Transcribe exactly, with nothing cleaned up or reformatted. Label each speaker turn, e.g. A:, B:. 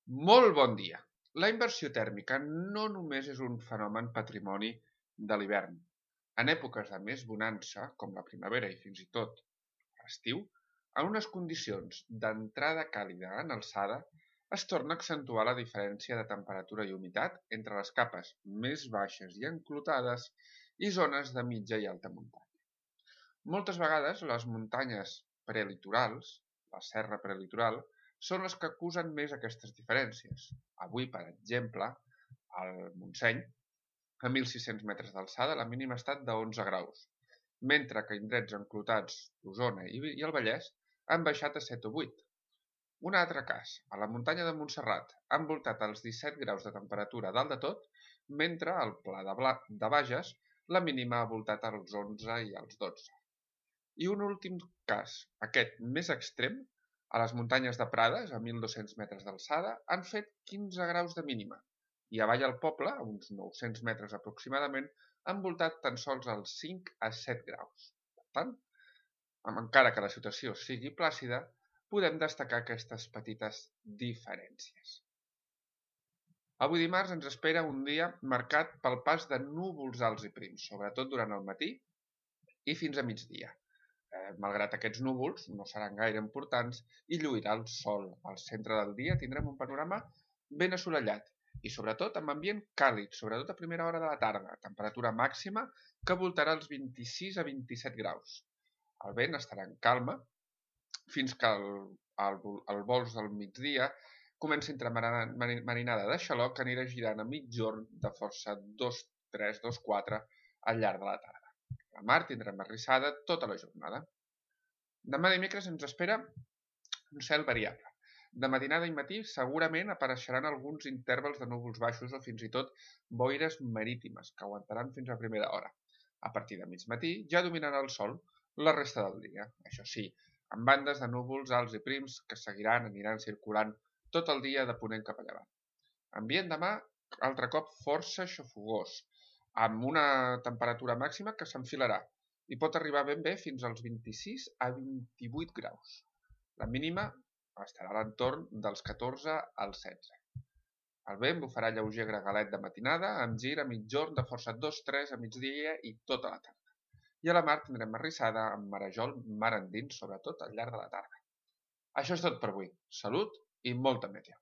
A: Molt bon dia! La inversió tèrmica no només és un fenomen patrimoni de l'hivern. En èpoques de més bonança, com la primavera i fins i tot l'estiu, en unes condicions d'entrada càlida en alçada, es torna a accentuar la diferència de temperatura i humitat entre les capes més baixes i enclotades i zones de mitja i alta muntanya. Moltes vegades les muntanyes prelitorals, la serra prelitoral, són les que acusen més aquestes diferències. Avui, per exemple, al Montseny, a mil sis-cents metres d'alçada, la mínima ha estat d'onze graus, mentre que indrets enclotats d'Osona i el Vallès han baixat a set o vuit. Un altre cas, a la muntanya de Montserrat, han voltat als disset graus de temperatura dalt de tot, mentre al Pla de, Bla de Bages la mínima ha voltat als onze i als dotze. I un últim cas, aquest més extrem, a les muntanyes de Prades, a mil dos-cents metres d'alçada, han fet quinze graus de mínima, i avall al poble, a uns nou-cents metres aproximadament, han voltat tan sols als cinc a set graus. Per tant, encara que la situació sigui plàcida, podem destacar aquestes petites diferències. Avui dimarts ens espera un dia marcat pel pas de núvols alts i prims, sobretot durant el matí i fins a migdia. Eh, malgrat aquests núvols, no seran gaire importants i lluirà el sol. Al centre del dia tindrem un panorama ben assolellat i sobretot amb ambient càlid, sobretot a primera hora de la tarda, temperatura màxima que voltarà els vint-i-sis a vint-i-set graus. El vent estarà en calma fins que el, el, el vols del migdia comença entre marinada de xaloc que anirà girant a mitjorn de força dos tres dos quatre al llarg de la tarda. La mar tindrà marrissada tota la jornada. Demà dimecres ens espera un cel variable. De matinada i matí segurament apareixeran alguns intervals de núvols baixos o fins i tot boires marítimes que aguantaran fins a primera hora. A partir de mig matí ja dominarà el sol la resta del dia. Això sí, amb bandes de núvols alts i prims que seguiran, aniran circulant tot el dia de ponent cap a llevant. Ambient demà, altre cop, força xafogós, amb una temperatura màxima que s'enfilarà i pot arribar ben bé fins als vint-i-sis a vint-i-vuit graus. La mínima estarà a l'entorn dels catorze als setze. El vent bufarà lleuger gregalet de matinada amb gir a mitjorn de força dos tres a migdia i tota la tarda. I a la mar tindrem marrissada amb marejol mar endins, sobretot al llarg de la tarda. Això és tot per avui. Salut i molta meteo!